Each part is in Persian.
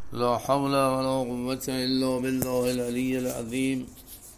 لا حول ولا قوة إلا بالله العلي العظيم.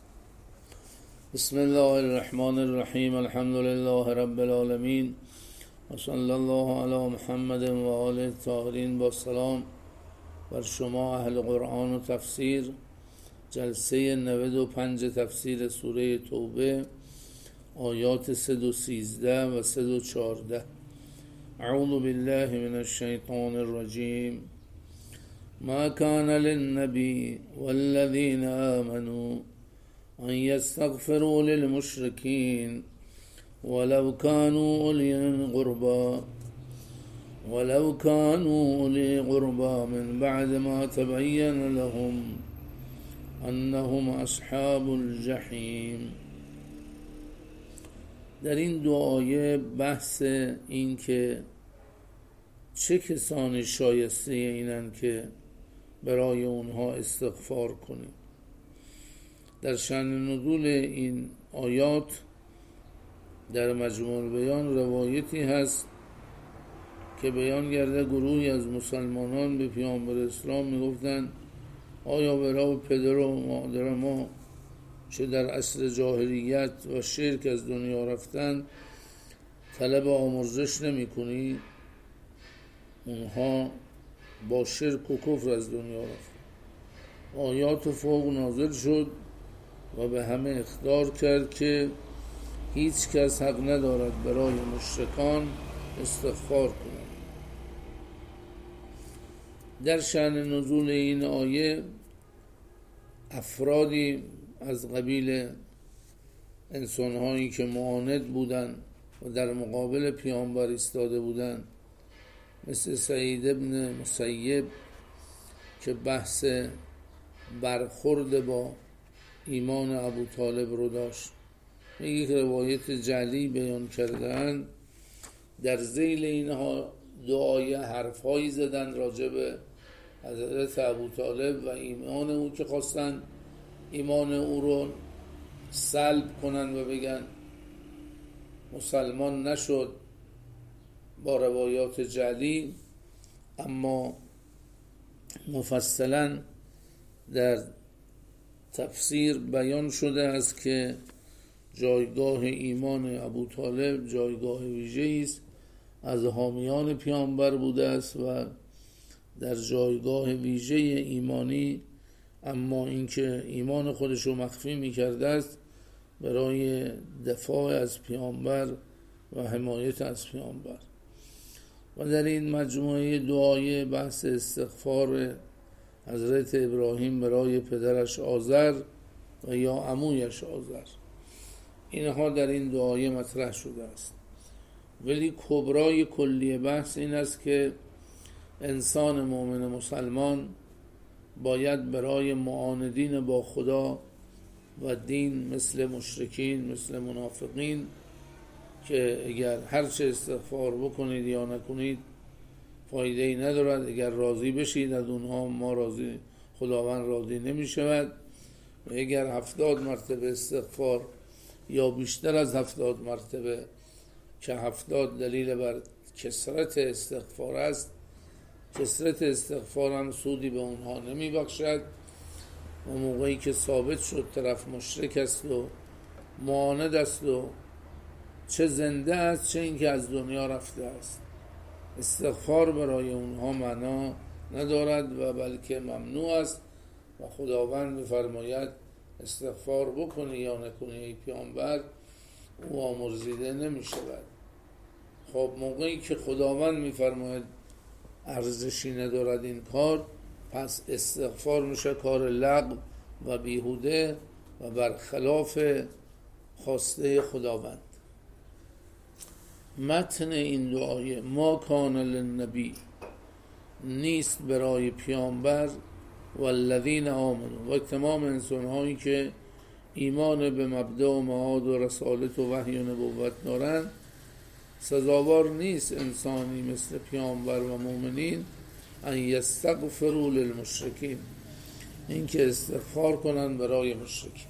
بسم الله الرحمن الرحيم. الحمد لله رب العالمين وصلی الله علی محمد و آله الطاهرین. با سلام بر شما اهل قرآن و تفسیر. جلسه 95 تفسیر سوره توبه، آیات 313 و 314. اعوذ بالله من الشیطان الرجیم. ما كان للنبي والذين آمنوا أن يستغفروا للمشركين ولو كانوا أولي قربى من بعد ما تبين لهم أنهم أصحاب الجحیم. در این دو آیه بحث این که چه کسانی شایسته اینن که برای اونها استغفار کنیم. در شأن نزول این آیات در مجموع البیان روایتی هست که بیان کرده گروهی از مسلمانان به پیامبر اسلام میگفتن آیا برای پدر و مادر ما چه در عصر جاهلیت و شرک از دنیا رفتن طلب آمرزش نمی کنی؟ اونها با شرک و کفر از دنیا رفت. آیات فوق نازل شد و به همه اخطار کرد که هیچ کس حق ندارد برای مشرکان استغفار کند. در شأن نزول این آیه افرادی از قبیل انسانهایی که معاند بودند و در مقابل پیامبر ایستاده بودند، مثل سعید ابن مسیب که بحث برخورد با ایمان ابو طالب رو داشت، یک روایت جعلی بیان کردن. در ذیل اینها دعای حرفایی زدن راجع به حضرت ابو طالب و ایمان او که خواستن ایمان او رو سلب کنن و بگن مسلمان نشد با روایات جعلی. اما مفصلا در تفسیر بیان شده است که جایگاه ایمان ابو طالب جایگاه ویژه‌ای است، از حامیان پیامبر بوده است و در جایگاه ویژه ایمانی، اما اینکه ایمان خودش رو مخفی می‌کرده است برای دفاع از پیامبر و حمایت از پیامبر. و در این مجموعه دعای بحث استغفار حضرت ابراهیم برای پدرش آزر و یا عمویش آزر، اینها در این دعای مطرح شده است. ولی کبرای کلی بحث این است که انسان مؤمن مسلمان باید برای معاندین با خدا و دین مثل مشرکین، مثل منافقین که اگر هرچه استغفار بکنید یا نکنید فایده ای ندارد، اگر راضی بشید از اونها ما راضی، خداوند راضی نمی شود. و اگر 70 مرتبه استغفار یا بیشتر از 70 مرتبه که 70 دلیل بر کثرت استغفار است، کثرت استغفار هم سودی به اونها نمی بخشد. و موقعی که ثابت شد طرف مشرک است و معاند است و چه زنده است چه اینکه از دنیا رفته است، استغفار برای اونها معنا ندارد و بلکه ممنوع است. و خداوند می‌فرماید استغفار بکنی یا نکنی ای پیامبر او آمرزیده نمی شود. خب موقعی که خداوند می‌فرماید ارزشی ندارد این کار، پس استغفار میشه کار لغو و بیهوده و برخلاف خواسته خداوند. متن این دعای ما کان للنبی نیست برای پیامبر و الذین آمنوا و تمام انسان‌هایی که ایمان به مبدأ و معاد و رسالت و وحی و نبوت دارند، سزاوار نیست انسانی مثل پیامبر و مؤمنین ان یستغفروا للمشرکین، این که استغفار کنند برای مشرکین.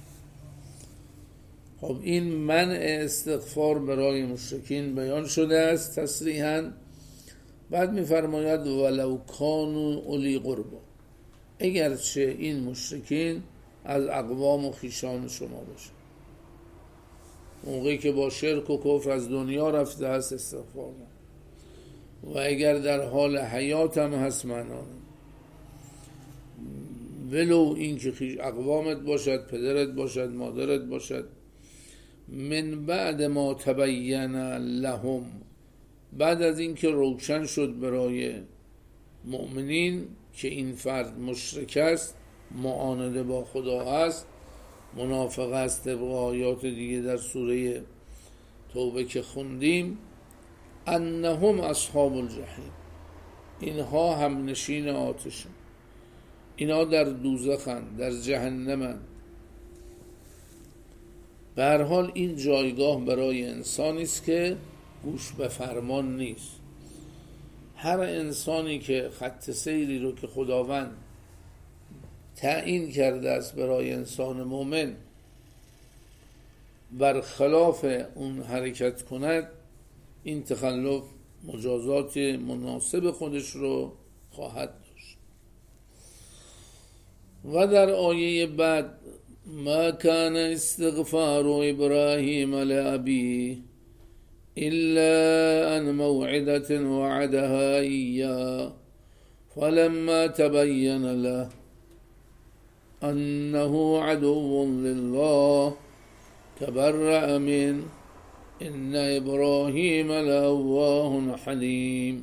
خب این منع استغفار برای مشرکین بیان شده است تصریحاً. بعد می‌فرماید ولو کانوا اولی قربا، اگرچه این مشرکین از اقوام و خویشان شما باشه. موقعی که با شرک و کفر از دنیا رفته است استغفار و اگر در حال حیات هم هست معنانه، ولو این که اقوامت باشد، پدرت باشد، مادرت باشد، من بعد ما تبین لهم، بعد از این که روشن شد برای مؤمنین که این فرد مشرک است، معانده با خدا است، منافق است، طبق آیات دیگه در سوره توبه که خوندیم، انهم اصحاب الجحیم، اینها هم نشین آتشن، اینا در دوزخند، در جهنمند. به هر حال این جایگاه برای انسانی است که گوش به فرمان نیست. هر انسانی که خط سیری رو که خداوند تعیین کرده است برای انسان مؤمن برخلاف اون حرکت کند، این تخلف مجازات مناسب خودش رو خواهد داشت. و در آیه بعد ما کان استغفار ابراهیم لأبیه الا عن موعدة وعدها ایاه فلما تبین له انه عدو لله تبرأ منه ان ابراهیم لأواه حلیم.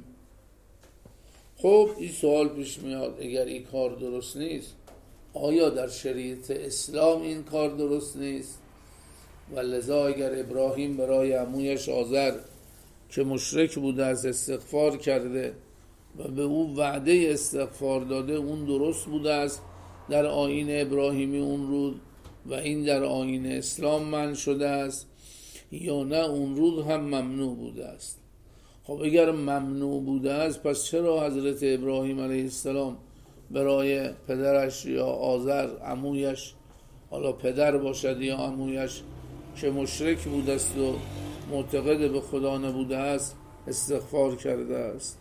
خب این سوال پیش میاد، اگر این کار درست نیست، آیا در شریعت اسلام این کار درست نیست؟ و لذا اگر ابراهیم برای عمویش آزر که مشرک بوده از استغفار کرده و به او وعده استغفار داده، اون درست بوده است در آیین ابراهیمی اون روز و این در آیین اسلام منع شده است، یا نه اون روز هم ممنوع بوده است؟ خب اگر ممنوع بوده است، پس چرا حضرت ابراهیم علیه السلام برای پدرش یا آزر عمویش، حالا پدر باشد یا عمویش که مشرک بوده است و معتقد به خدا نبوده است، استغفار کرده است؟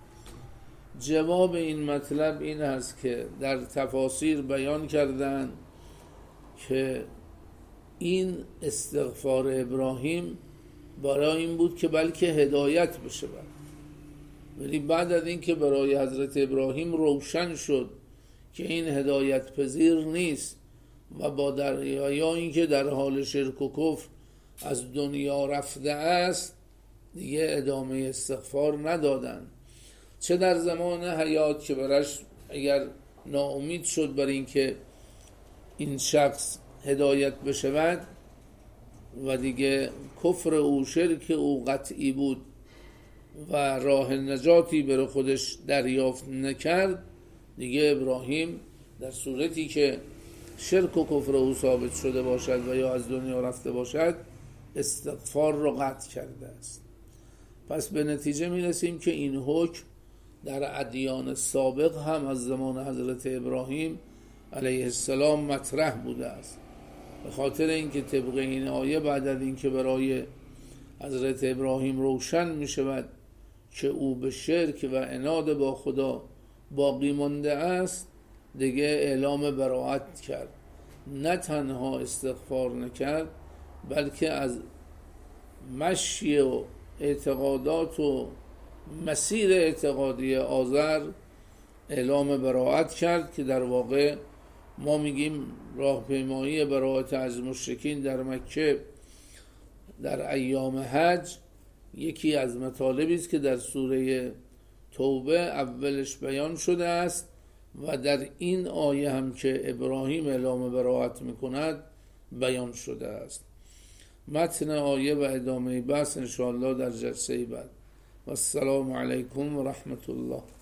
جواب این مطلب این است که در تفاسیر بیان کردند که این استغفار ابراهیم برای این بود که بلکه هدایت بشه، ولی بعد از این که برای حضرت ابراهیم روشن شد که این هدایت پذیر نیست و یا این که در حال شرک و کفر از دنیا رفته است، دیگه ادامه استغفار ندادن. چه در زمان حیات که برش اگر ناامید شد بر این که این شخص هدایت بشود و دیگه کفر او، شرک او قطعی بود و راه نجاتی برای خودش دریافت نکرد، دیگه ابراهیم در صورتی که شرک و کفر او ثابت شده باشد و یا از دنیا رفته باشد، استغفار را قطع کرده است. پس به نتیجه می رسیم که این حکم در ادیان سابق هم از زمان حضرت ابراهیم علیه السلام مطرح بوده است. به خاطر اینکه طبق این آیه بعد از اینکه برای حضرت ابراهیم روشن می شود که او به شرک و عناد با خدا باقی مانده است، دیگه اعلام براءت کرد. نه تنها استغفار نکرد، بلکه از مشی و اعتقادات و مسیر اعتقادی آزر اعلام براءت کرد که در واقع ما میگیم راهپیمایی براءت از مشرکین در مکه در ایام حج یکی از مطالبی است که در سوره توبه اولش بیان شده است و در این آیه هم که ابراهیم اعلام براءت میکند بیان شده است. متن آیه و ادامه بحث انشاءالله در جلسه بعد. و السلام علیکم و رحمت الله.